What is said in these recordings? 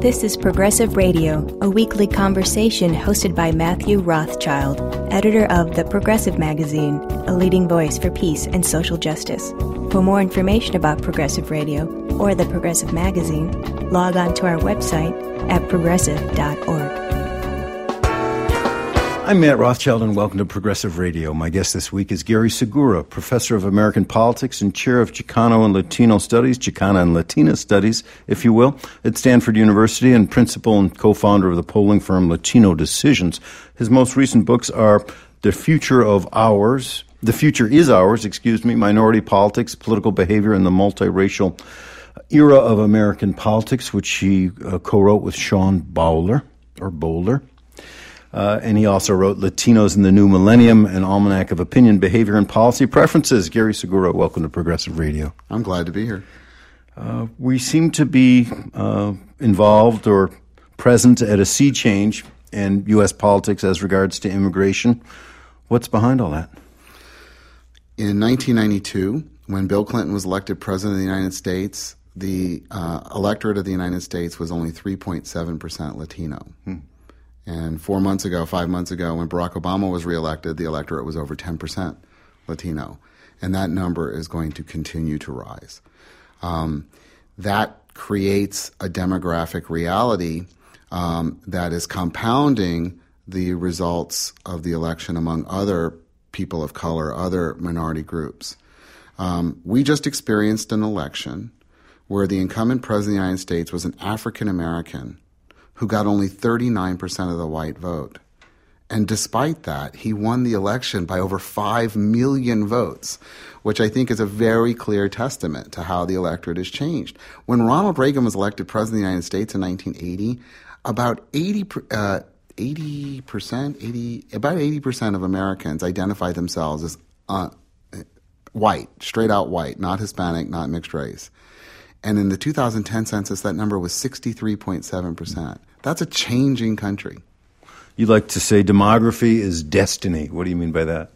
This is Progressive Radio, a weekly conversation hosted by Matthew Rothschild, editor of The Progressive Magazine, a leading voice for peace and social justice. For more information about Progressive Radio or The Progressive Magazine, log on to our website at progressive.org. I'm Matt Rothschild, and welcome to Progressive Radio. My guest this week is Gary Segura, professor of American politics and chair of Chicano and Latino studies, Chicana and Latina studies, if you will, at Stanford University, and principal and co-founder of the polling firm Latino Decisions. His most recent books are The Future is Ours, Minority Politics, Political Behavior in the Multiracial Era of American Politics, which he co-wrote with Sean Bowler. And he also wrote Latinos in the New Millennium, an almanac of opinion, behavior, and policy preferences. Gary Segura, welcome to Progressive Radio. I'm glad to be here. We seem to be involved or present at a sea change in U.S. politics as regards to immigration. What's behind all that? In 1992, when Bill Clinton was elected president of the United States, the electorate of the United States was only 3.7% Latino. And 5 months ago, when Barack Obama was reelected, the electorate was over 10% Latino. And that number is going to continue to rise. That creates a demographic reality that is compounding the results of the election among other people of color, other minority groups. We just experienced an election where the incumbent president of the United States was an African American who got only 39% of the white vote. And despite that, he won the election by over 5 million votes, which I think is a very clear testament to how the electorate has changed. When Ronald Reagan was elected president of the United States in 1980, about 80% of Americans identified themselves as white, straight out white, not Hispanic, not mixed race. And in the 2010 census, that number was 63.7%. That's a changing country. You like to say demography is destiny. What do you mean by that?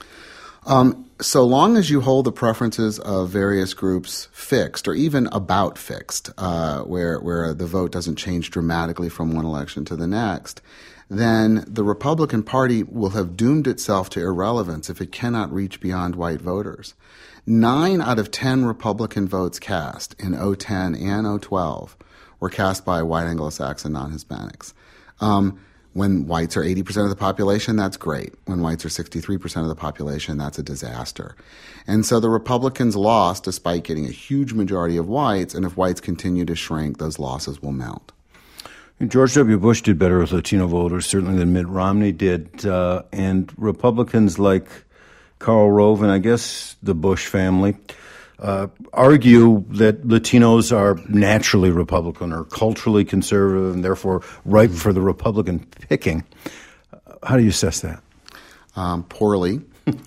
So long as you hold the preferences of various groups fixed, or even about fixed, where the vote doesn't change dramatically from one election to the next, then the Republican Party will have doomed itself to irrelevance if it cannot reach beyond white voters. 9 out of 10 Republican votes cast in 2010 and 2012 were cast by white Anglo-Saxon non-Hispanics. When whites are 80% of the population, that's great. When whites are 63% of the population, that's a disaster. And so the Republicans lost despite getting a huge majority of whites, and if whites continue to shrink, those losses will mount. George W. Bush did better with Latino voters, certainly than Mitt Romney did, and Republicans like Karl Rove and I guess the Bush family argue that Latinos are naturally Republican or culturally conservative and therefore ripe for the Republican picking. How do you assess that? Poorly.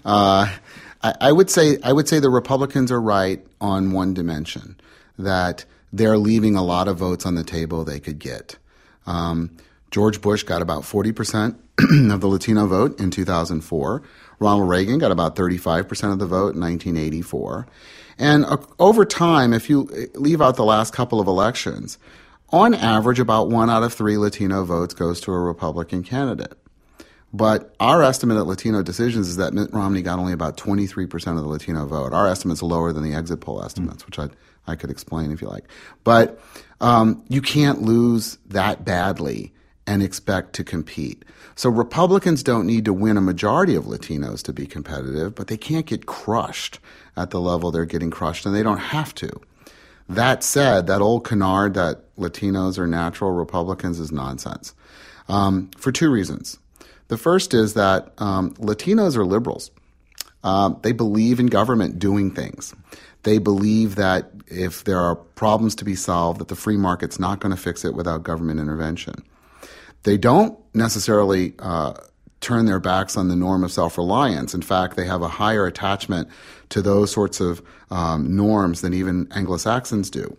I would say the Republicans are right on one dimension, that they're leaving a lot of votes on the table they could get. George Bush got about 40% of the Latino vote in 2004. Ronald Reagan got about 35% of the vote in 1984. And over time, if you leave out the last couple of elections, on average, about 1 out of 3 Latino votes goes to a Republican candidate. But our estimate at Latino Decisions is that Mitt Romney got only about 23% of the Latino vote. Our estimate's lower than the exit poll estimates, which I could explain if you like. But you can't lose that badly and expect to compete. So Republicans don't need to win a majority of Latinos to be competitive, but they can't get crushed at the level they're getting crushed, and they don't have to. That said, that old canard that Latinos are natural Republicans is nonsense for 2 reasons. The first is that Latinos are liberals. They believe in government doing things. They believe that if there are problems to be solved, that the free market's not going to fix it without government intervention. They don't necessarily turn their backs on the norm of self-reliance. In fact, they have a higher attachment to those sorts of norms than even Anglo-Saxons do.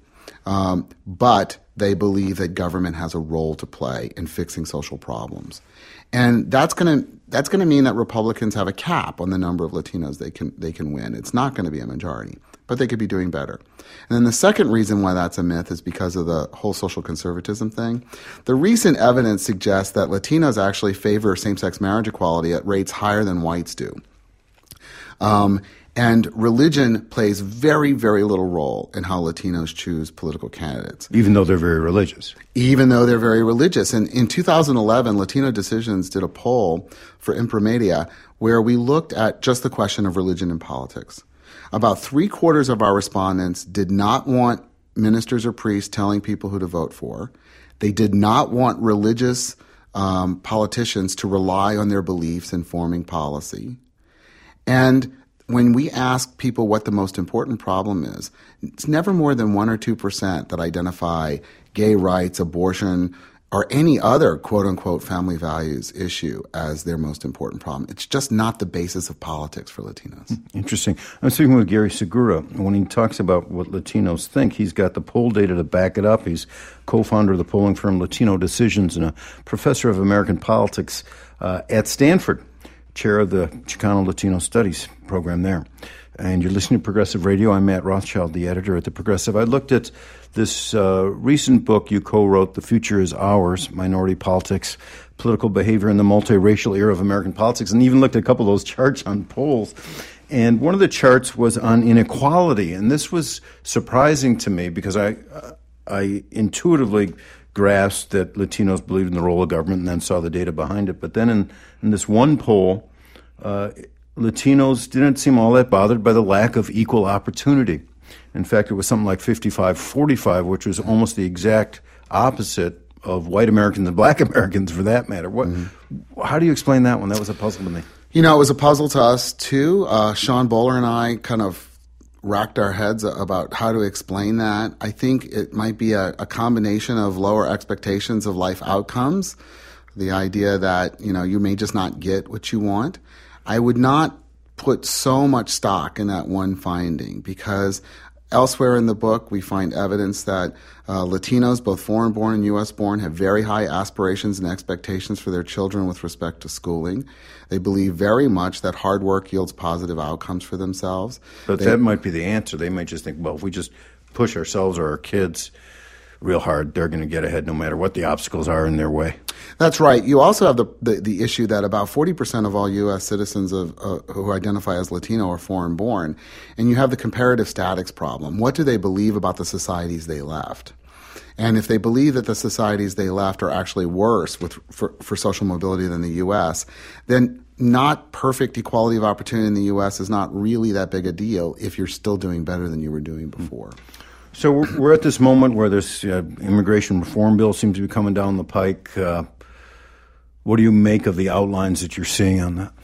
But they believe that government has a role to play in fixing social problems. And that's going to mean that Republicans have a cap on the number of Latinos they can win. It's not going to be a majority. but they could be doing better. And then the second reason why that's a myth is because of the whole social conservatism thing. The recent evidence suggests that Latinos actually favor same-sex marriage equality at rates higher than whites do. And religion plays very, very little role in how Latinos choose political candidates. Even though they're very religious. Even though they're very religious. And in 2011, Latino Decisions did a poll for Imprimedia where we looked at just the question of religion and politics. About 3/4 of our respondents did not want ministers or priests telling people who to vote for. They did not want religious politicians to rely on their beliefs in forming policy. And when we ask people what the most important problem is, it's never more than 1 or 2% that identify gay rights, abortion, or any other quote-unquote family values issue as their most important problem. It's just not the basis of politics for Latinos. Interesting. I'm speaking with Gary Segura. When he talks about what Latinos think, he's got the poll data to back it up. He's co-founder of the polling firm Latino Decisions and a professor of American politics at Stanford, chair of the Chicano Latino Studies program there. And you're listening to Progressive Radio. I'm Matt Rothschild, the editor at The Progressive. I looked at this recent book you co-wrote, The Future is Ours, Minority Politics, Political Behavior in the Multiracial Era of American Politics, and even looked at a couple of those charts on polls. And one of the charts was on inequality, and this was surprising to me because I intuitively grasped that Latinos believed in the role of government and then saw the data behind it. But then in this one poll, Latinos didn't seem all that bothered by the lack of equal opportunity. In fact, it was something like 55-45, which was almost the exact opposite of white Americans and black Americans, for that matter. How do you explain that one? That was a puzzle to me. You know, it was a puzzle to us, too. Sean Bowler and I kind of racked our heads about how to explain that. I think it might be a combination of lower expectations of life outcomes, the idea that, you may just not get what you want. I would not put so much stock in that one finding because elsewhere in the book we find evidence that Latinos, both foreign-born and U.S.-born, have very high aspirations and expectations for their children with respect to schooling. They believe very much that hard work yields positive outcomes for themselves. But that might be the answer. They might just think, well, if we just push ourselves or our kids real hard, they're going to get ahead no matter what the obstacles are in their way. That's right. You also have the issue that about 40% of all U.S. citizens who identify as Latino are foreign-born, and you have the comparative statics problem. What do they believe about the societies they left? And if they believe that the societies they left are actually worse for social mobility than the U.S., then not perfect equality of opportunity in the U.S. is not really that big a deal if you're still doing better than you were doing before. So we're at this moment where this immigration reform bill seems to be coming down the pike. What do you make of the outlines that you're seeing on that?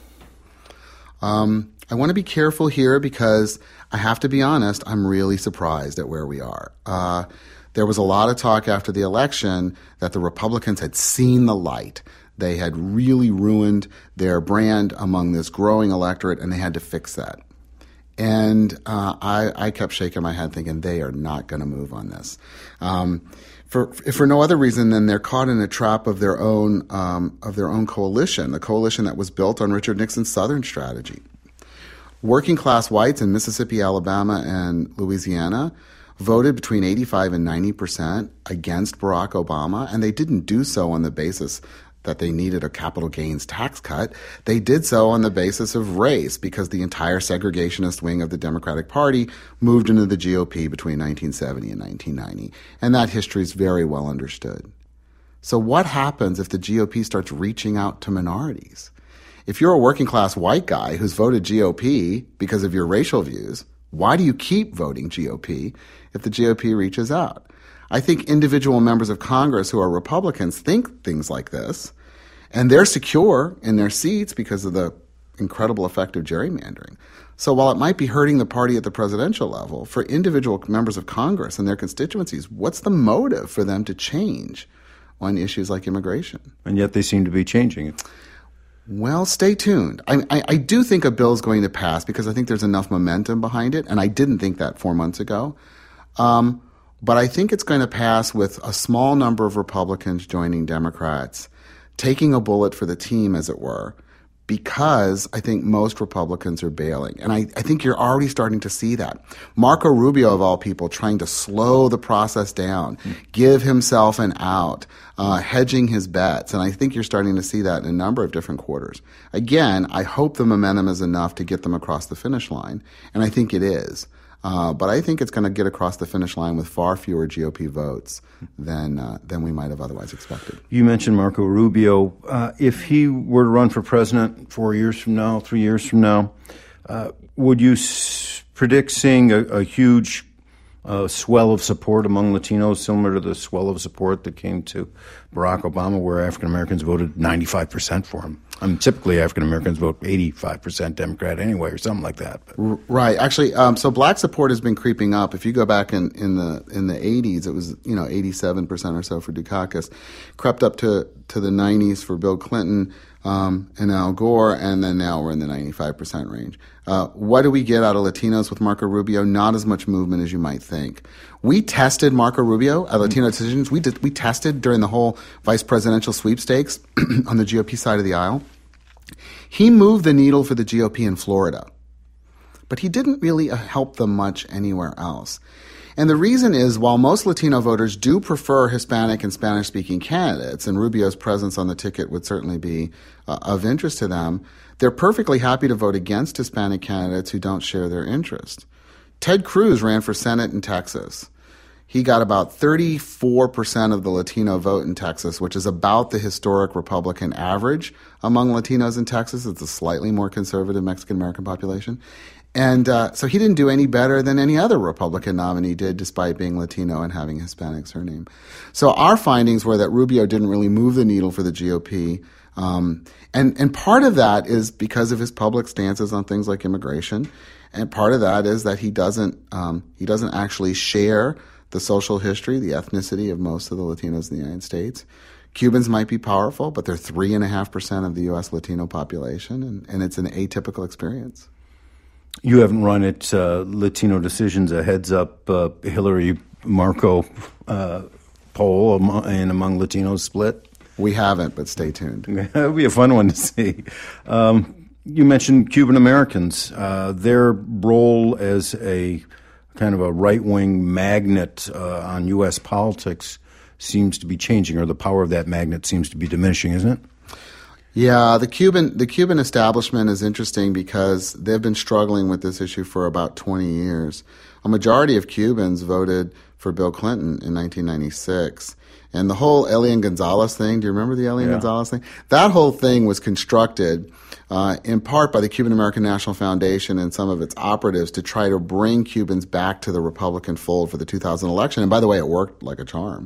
I want to be careful here because I have to be honest, I'm really surprised at where we are. There was a lot of talk after the election that the Republicans had seen the light. They had really ruined their brand among this growing electorate, and they had to fix that. And I kept shaking my head thinking they are not going to move on this. For no other reason than they're caught in a trap of their own coalition, the coalition that was built on Richard Nixon's Southern strategy. Working class whites in Mississippi, Alabama, and Louisiana voted between 85 and 90% against Barack Obama, and they didn't do so on the basis that they needed a capital gains tax cut. They did so on the basis of race because the entire segregationist wing of the Democratic Party moved into the GOP between 1970 and 1990. And that history is very well understood. So what happens if the GOP starts reaching out to minorities? If you're a working class white guy who's voted GOP because of your racial views, why do you keep voting GOP if the GOP reaches out? I think individual members of Congress who are Republicans think things like this, and they're secure in their seats because of the incredible effect of gerrymandering. So while it might be hurting the party at the presidential level, for individual members of Congress and their constituencies, what's the motive for them to change on issues like immigration? And yet they seem to be changing it. Well, stay tuned. I do think a bill is going to pass because I think there's enough momentum behind it, and I didn't think that 4 months ago. But I think it's going to pass with a small number of Republicans joining Democrats, taking a bullet for the team, as it were, because I think most Republicans are bailing. And I think you're already starting to see that. Marco Rubio, of all people, trying to slow the process down, give himself an out, hedging his bets. And I think you're starting to see that in a number of different quarters. Again, I hope the momentum is enough to get them across the finish line. And I think it is. But I think it's going to get across the finish line with far fewer GOP votes than we might have otherwise expected. You mentioned Marco Rubio. If he were to run for president 4 years from now, 3 years from now, would you predict seeing a huge swell of support among Latinos, similar to the swell of support that came to Barack Obama, where African Americans voted 95% for him? I mean, typically African Americans vote 85% Democrat anyway, or something like that. Right. Actually, so black support has been creeping up. If you go back in the 80s, it was 87% or so for Dukakis, crept up to the 90s for Bill Clinton and Al Gore, and then now we're in the 95% range. What do we get out of Latinos with Marco Rubio? Not as much movement as you might think. We tested Marco Rubio at Latino Decisions. We tested during the whole vice presidential sweepstakes on the GOP side of the aisle. He moved the needle for the GOP in Florida, but he didn't really help them much anywhere else. And the reason is, while most Latino voters do prefer Hispanic and Spanish-speaking candidates, and Rubio's presence on the ticket would certainly be of interest to them, they're perfectly happy to vote against Hispanic candidates who don't share their interest. Ted Cruz ran for Senate in Texas. He got about 34% of the Latino vote in Texas, which is about the historic Republican average among Latinos in Texas. It's a slightly more conservative Mexican-American population. And so he didn't do any better than any other Republican nominee did, despite being Latino and having a Hispanic surname. So our findings were that Rubio didn't really move the needle for the GOP. And part of that is because of his public stances on things like immigration. And part of that is that he doesn't actually share the social history, the ethnicity of most of the Latinos in the United States. Cubans might be powerful, but they're 3.5% of the U.S. Latino population, and it's an atypical experience. You haven't run it, Latino Decisions, a heads-up Hillary-Marco poll and among Latinos split? We haven't, but stay tuned. It'll be a fun one to see. You mentioned Cuban Americans. Their role as a kind of a right-wing magnet on U.S. politics seems to be changing, or the power of that magnet seems to be diminishing, isn't it? Yeah, the Cuban establishment is interesting because they've been struggling with this issue for about 20 years. A majority of Cubans voted for Bill Clinton in 1996. And the whole Elian Gonzalez thing, do you remember the Elian Gonzalez thing? That whole thing was constructed in part by the Cuban American National Foundation and some of its operatives to try to bring Cubans back to the Republican fold for the 2000 election. And by the way, it worked like a charm.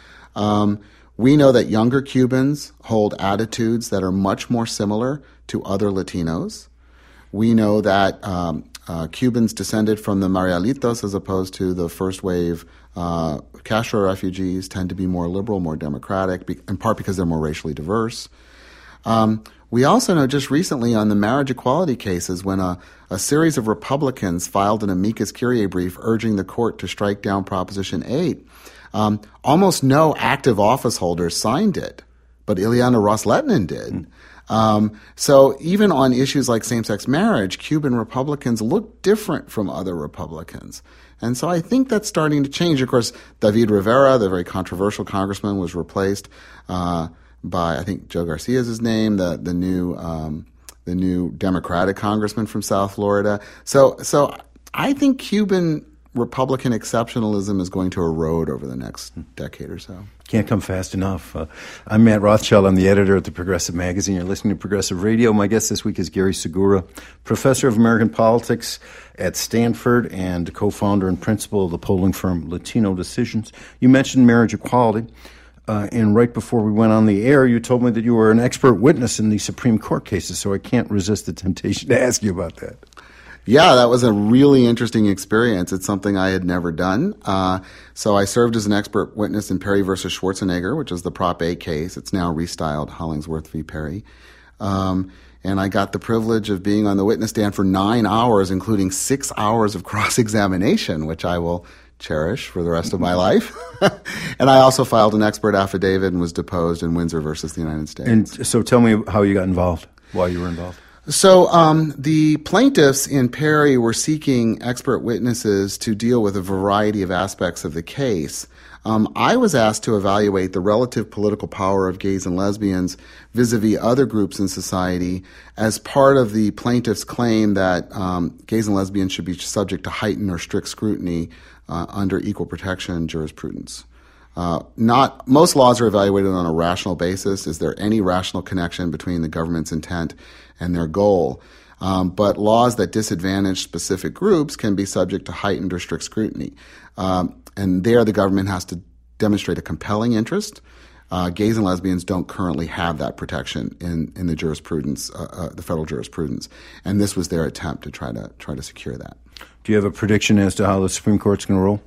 We know that younger Cubans hold attitudes that are much more similar to other Latinos. We know that Cubans descended from the Marielitos as opposed to the first wave Castro refugees tend to be more liberal, more democratic, in part because they're more racially diverse. We also know just recently on the marriage equality cases when a series of Republicans filed an amicus curiae brief urging the court to strike down Proposition 8, almost no active office holders signed it, but Ileana Ros-Lehtinen did. So even on issues like same-sex marriage, Cuban Republicans look different from other Republicans. And so I think that's starting to change. Of course, David Rivera, the very controversial congressman, was replaced by, I think Joe Garcia is his name, the new Democratic congressman from South Florida. So I think Cuban Republican exceptionalism is going to erode over the next decade or so. Can't come fast enough. I'm Matt Rothschild. I'm the editor at the Progressive Magazine. You're listening to Progressive Radio. My guest this week is Gary Segura, professor of American politics at Stanford and co-founder and principal of the polling firm Latino Decisions. You mentioned marriage equality. And right before we went on the air, you told me that you were an expert witness in the Supreme Court cases, so I can't resist the temptation to ask you about that. Yeah, that was a really interesting experience. It's something I had never done. So I served as an expert witness in Perry versus Schwarzenegger, which is the Prop 8 case. It's now restyled Hollingsworth v. Perry. And I got the privilege of being on the witness stand for 9 hours, including 6 hours of cross-examination, which I will cherish for the rest of my life. And I also filed an expert affidavit and was deposed in Windsor versus the United States. And so tell me how you got involved. while you were involved? So the plaintiffs in Perry were seeking expert witnesses to deal with a variety of aspects of the case. I was asked to evaluate the relative political power of gays and lesbians vis-a-vis other groups in society as part of the plaintiffs' claim that gays and lesbians should be subject to heightened or strict scrutiny under equal protection jurisprudence. Most laws are evaluated on a rational basis. Is there any rational connection between the government's intent and their goal? But laws that disadvantage specific groups can be subject to heightened or strict scrutiny. And there the government has to demonstrate a compelling interest. Gays and lesbians don't currently have that protection in the jurisprudence, the federal jurisprudence. And this was their attempt to try to secure that. Do you have a prediction as to how the Supreme Court's going to rule?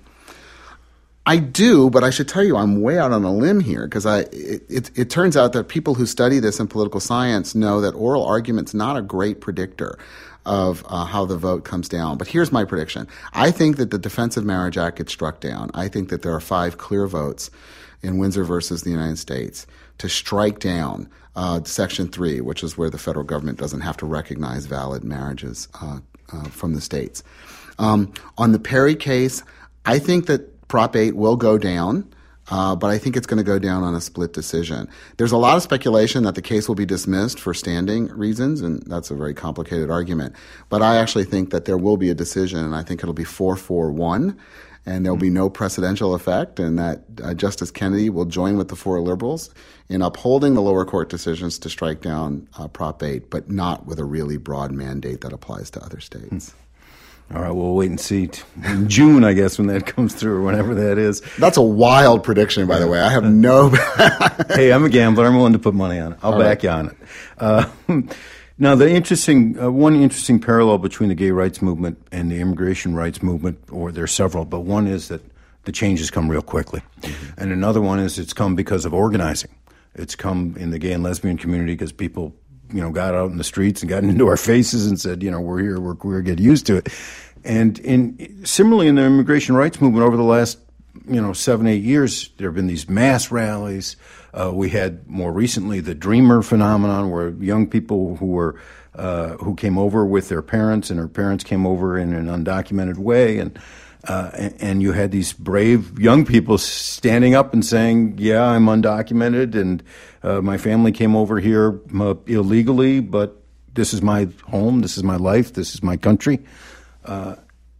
I do, but I should tell you I'm way out on a limb here because it turns out that people who study this in political science know that oral argument's not a great predictor of how the vote comes down. But here's my prediction. I think that the Defense of Marriage Act gets struck down. I think that there are 5 clear votes in Windsor versus the United States to strike down Section 3, which is where the federal government doesn't have to recognize valid marriages from the states. On the Perry case, I think that Prop 8 will go down, but I think it's going to go down on a split decision. There's a lot of speculation that the case will be dismissed for standing reasons, and that's a very complicated argument. But I actually think that there will be a decision, and I think it'll be 4-4-1, and there'll be no precedential effect, and that Justice Kennedy will join with the 4 liberals in upholding the lower court decisions to strike down Prop 8, but not with a really broad mandate that applies to other states. All right, we'll wait and see in June, I guess, when that comes through or whenever that is. That's a wild prediction, by the way. I have no... Hey, I'm a gambler. I'm willing to put money on it. I'll back you on it. Now, one interesting parallel between the gay rights movement and the immigration rights movement, or there's several, but one is that the changes come real quickly. Mm-hmm. And another one is it's come because of organizing. It's come in the gay and lesbian community because people got out in the streets and got into our faces and said, we're here, we're going to get used to it. And similarly in the immigration rights movement over the last, 7-8 years, there have been these mass rallies. We had more recently the Dreamer phenomenon, where young people who came over with their parents, and their parents came over in an undocumented way, and you had these brave young people standing up and saying, yeah, I'm undocumented, and my family came over here illegally, but this is my home, this is my life, this is my country. To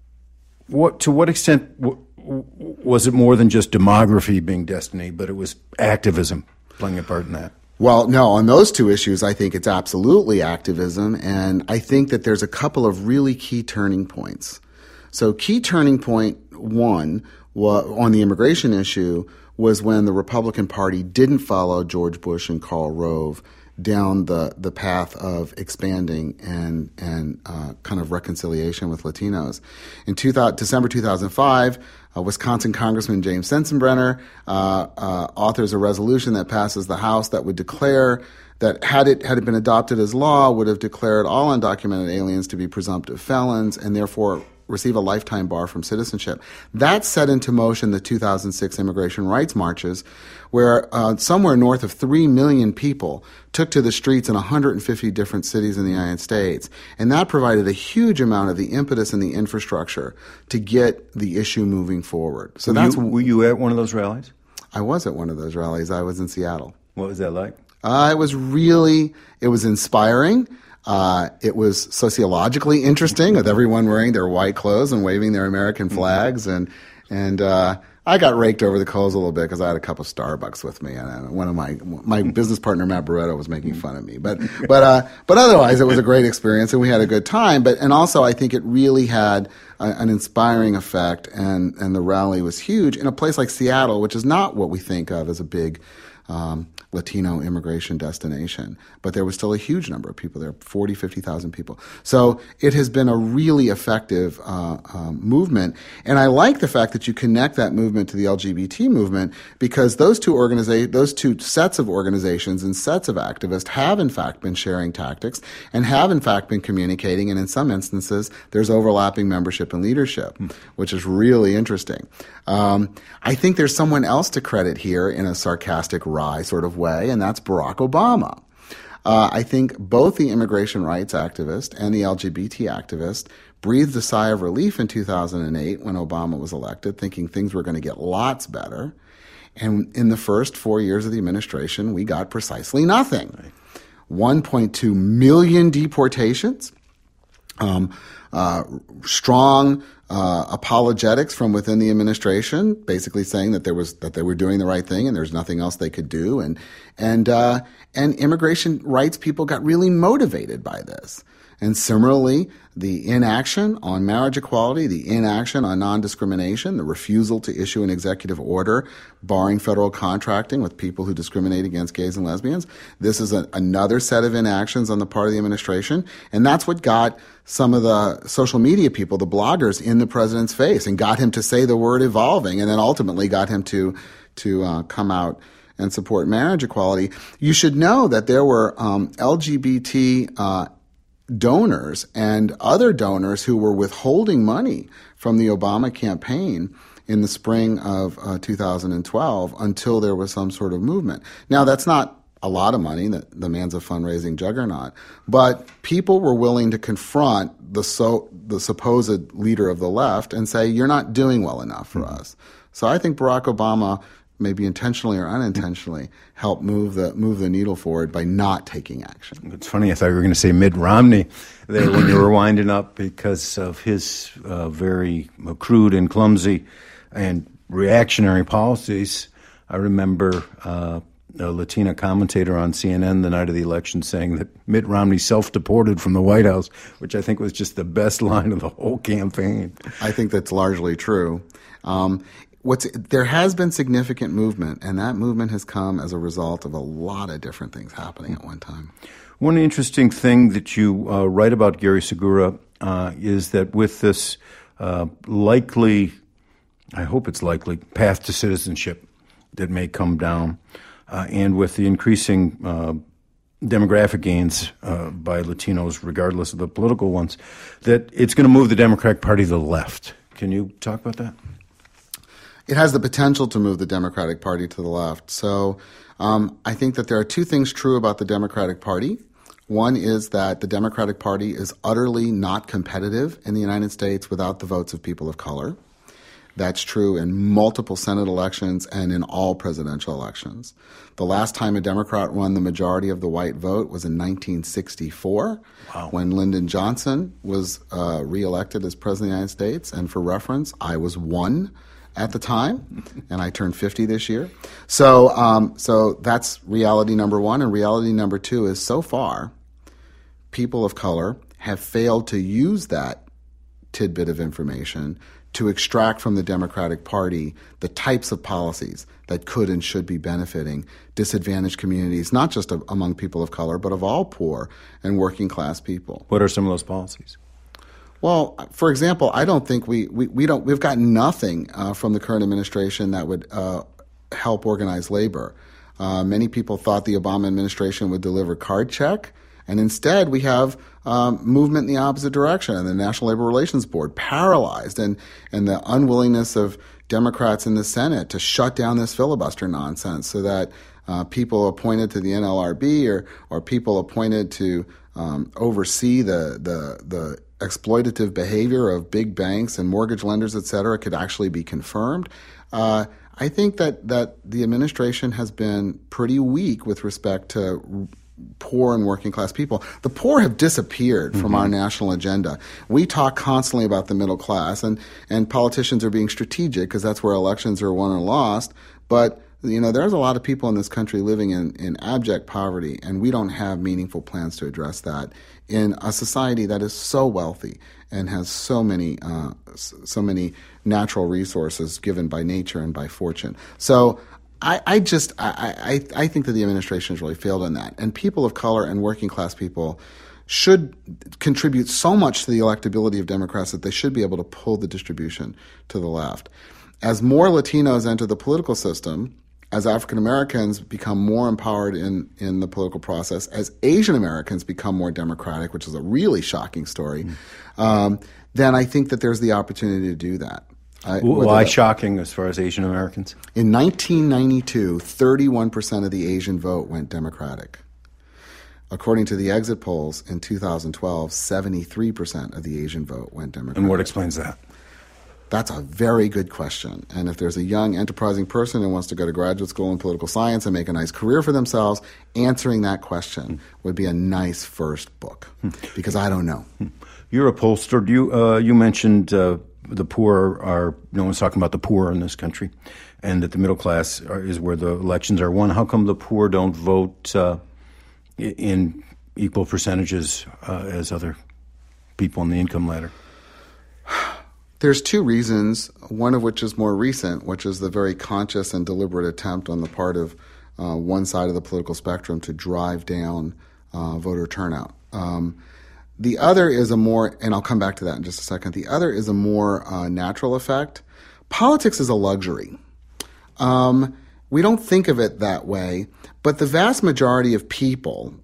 what extent was it more than just demography being destiny, but it was activism playing a part in that? Well, no, on those 2 issues, I think it's absolutely activism, and I think that there's a couple of really key turning points. So key turning point 1 on the immigration issue was when the Republican Party didn't follow George Bush and Karl Rove down the path of expanding and kind of reconciliation with Latinos. In December 2005, Wisconsin Congressman James Sensenbrenner authors a resolution that passes the House that would declare that had it been adopted as law, would have declared all undocumented aliens to be presumptive felons and therefore receive a lifetime bar from citizenship. That set into motion the 2006 immigration rights marches, where somewhere north of 3 million people took to the streets in 150 different cities in the United States. And that provided a huge amount of the impetus and the infrastructure to get the issue moving forward. So were you at one of those rallies? I was at one of those rallies. I was in Seattle. What was that like? It was inspiring. It was sociologically interesting, with everyone wearing their white clothes and waving their American flags, and I got raked over the coals a little bit because I had a cup of Starbucks with me, and one of my business partner Matt Barreto was making fun of me. But otherwise, it was a great experience, and we had a good time. And also, I think it really had an inspiring effect, and the rally was huge in a place like Seattle, which is not what we think of as a big Latino immigration destination. But there was still a huge number of people there, 40, 50,000 people. So it has been a really effective movement. And I like the fact that you connect that movement to the LGBT movement, because those two sets of organizations and sets of activists have in fact been sharing tactics and have in fact been communicating. And in some instances, there's overlapping membership and leadership, which is really interesting. I think there's someone else to credit here in a sarcastic, wry sort of way, and that's Barack Obama. I think both the immigration rights activist and the LGBT activist breathed a sigh of relief in 2008 when Obama was elected, thinking things were going to get lots better. And in the first 4 years of the administration, we got precisely nothing. Right. 1.2 million deportations, strong apologetics from within the administration, basically saying that they were doing the right thing and there's nothing else they could do, and immigration rights people got really motivated by this. And similarly, the inaction on marriage equality, the inaction on non-discrimination, the refusal to issue an executive order barring federal contracting with people who discriminate against gays and lesbians. This is another set of inactions on the part of the administration. And that's what got some of the social media people, the bloggers, in the president's face and got him to say the word evolving, and then ultimately got him to come out and support marriage equality. You should know that there were LGBT donors and other donors who were withholding money from the Obama campaign in the spring of 2012 until there was some sort of movement. Now, that's not a lot of money. The man's a fundraising juggernaut. But people were willing to confront the supposed leader of the left and say, you're not doing well enough for us. So I think Barack Obama, maybe intentionally or unintentionally, help move the needle forward by not taking action. It's funny, I thought you were going to say Mitt Romney there when you were winding up because of his very crude and clumsy and reactionary policies. I remember a Latina commentator on CNN the night of the election saying that Mitt Romney self-deported from the White House, which I think was just the best line of the whole campaign. I think that's largely true. There has been significant movement, and that movement has come as a result of a lot of different things happening at one time. One interesting thing that you write about Gary Segura is that with this likely, I hope it's likely, path to citizenship that may come down, and with the increasing demographic gains by Latinos, regardless of the political ones, that it's going to move the Democratic Party to the left. Can you talk about that? It has the potential to move the Democratic Party to the left. So I think that there are two things true about the Democratic Party. One is that the Democratic Party is utterly not competitive in the United States without the votes of people of color. That's true in multiple Senate elections and in all presidential elections. The last time a Democrat won the majority of the white vote was in 1964, when Lyndon Johnson was reelected as president of the United States. And for reference, I was one at the time, and I turned 50 this year. So that's reality number one. And reality number two is, so far, people of color have failed to use that tidbit of information to extract from the Democratic Party the types of policies that could and should be benefiting disadvantaged communities, not just among people of color, but of all poor and working class people. What are some of those policies? Well, for example, I don't think we've gotten nothing from the current administration that would help organize labor. Many people thought the Obama administration would deliver card check, and instead we have movement in the opposite direction, and the National Labor Relations Board paralyzed, and the unwillingness of Democrats in the Senate to shut down this filibuster nonsense so that people appointed to the NLRB or people appointed to oversee the exploitative behavior of big banks and mortgage lenders, et cetera, could actually be confirmed. I think that the administration has been pretty weak with respect to poor and working class people. The poor have disappeared from our national agenda. We talk constantly about the middle class, and politicians are being strategic because that's where elections are won or lost. But there's a lot of people in this country living in abject poverty, and we don't have meaningful plans to address that in a society that is so wealthy and has so many natural resources given by nature and by fortune. So I think that the administration has really failed on that. And people of color and working class people should contribute so much to the electability of Democrats that they should be able to pull the distribution to the left. As more Latinos enter the political system, as African Americans become more empowered in the political process, as Asian Americans become more democratic, which is a really shocking story, then I think that there's the opportunity to do that. Why shocking as far as Asian Americans? In 1992, 31% of the Asian vote went Democratic. According to the exit polls in 2012, 73% of the Asian vote went Democratic. And what explains that? That's a very good question. And if there's a young, enterprising person who wants to go to graduate school in political science and make a nice career for themselves, answering that question would be a nice first book, because I don't know. You're a pollster. You mentioned the poor are, no one's talking about the poor in this country, and that the middle class is where the elections are won. How come the poor don't vote in equal percentages as other people on the income ladder? There's two reasons, one of which is more recent, which is the very conscious and deliberate attempt on the part of one side of the political spectrum to drive down voter turnout. The other is a more, and I'll come back to that in just a second, the other is a more natural effect. Politics is a luxury. We don't think of it that way, but the vast majority of people,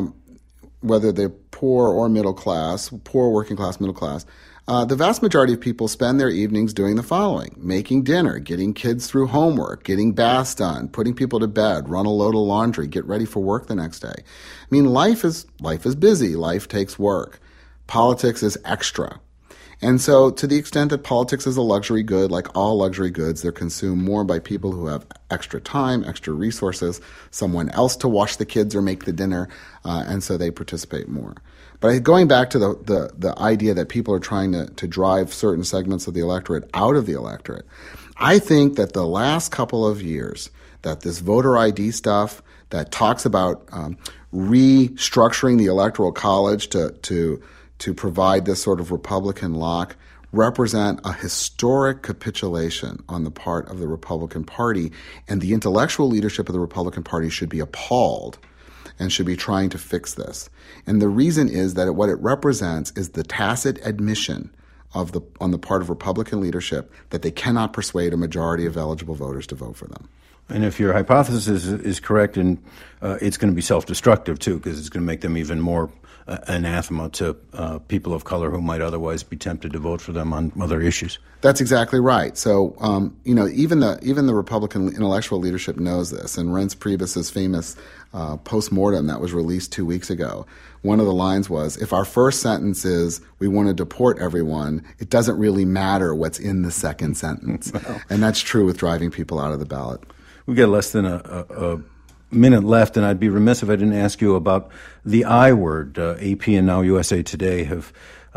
whether they're poor or middle class, poor, working class, middle class, the vast majority of people spend their evenings doing the following: making dinner, getting kids through homework, getting baths done, putting people to bed, run a load of laundry, get ready for work the next day. I mean, life is busy. Life takes work. Politics is extra. And so to the extent that politics is a luxury good, like all luxury goods, they're consumed more by people who have extra time, extra resources, someone else to wash the kids or make the dinner, and so they participate more. But going back to the idea that people are trying to drive certain segments of the electorate out of the electorate, I think that the last couple of years, that this voter ID stuff that talks about restructuring the Electoral College to provide this sort of Republican lock represent a historic capitulation on the part of the Republican Party, and the intellectual leadership of the Republican Party should be appalled and should be trying to fix this. And the reason is that what it represents is the tacit admission on the part of Republican leadership that they cannot persuade a majority of eligible voters to vote for them. And if your hypothesis is correct, and it's going to be self-destructive too, because it's going to make them even more anathema to people of color who might otherwise be tempted to vote for them on other issues. That's exactly right. So, even the Republican intellectual leadership knows this. And Reince Priebus's famous post-mortem that was released 2 weeks ago, one of the lines was, if our first sentence is, we want to deport everyone, it doesn't really matter what's in the second sentence. Well, and that's true with driving people out of the ballot. We've got less than a minute left, and I'd be remiss if I didn't ask you about the I word. AP and now USA Today have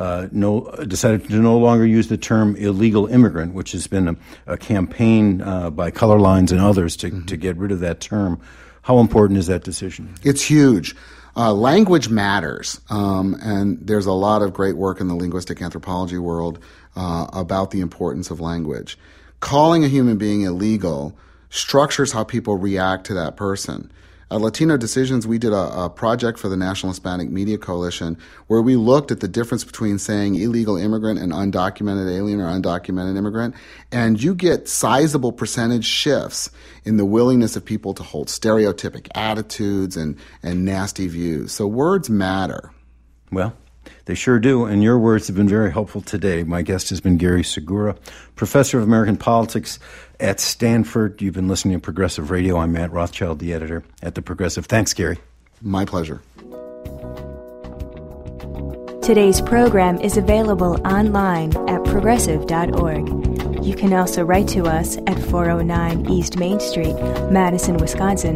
decided to no longer use the term illegal immigrant, which has been a campaign by Color Lines and others to get rid of that term. How important is that decision? It's huge. Language matters, and there's a lot of great work in the linguistic anthropology world about the importance of language. Calling a human being illegal structures how people react to that person. At Latino Decisions, we did a project for the National Hispanic Media Coalition where we looked at the difference between saying illegal immigrant and undocumented alien or undocumented immigrant, and you get sizable percentage shifts in the willingness of people to hold stereotypic attitudes and nasty views. So words matter. Well, they sure do, and your words have been very helpful today. My guest has been Gary Segura, professor of American politics at Stanford. You've been listening to Progressive Radio. I'm Matt Rothschild, the editor at The Progressive. Thanks, Gary. My pleasure. Today's program is available online at progressive.org. You can also write to us at 409 East Main Street, Madison, Wisconsin,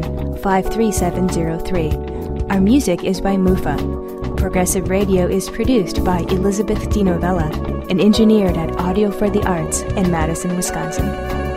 53703. Our music is by Mufa. Progressive Radio is produced by Elizabeth DiNovella and engineered at Audio for the Arts in Madison, Wisconsin.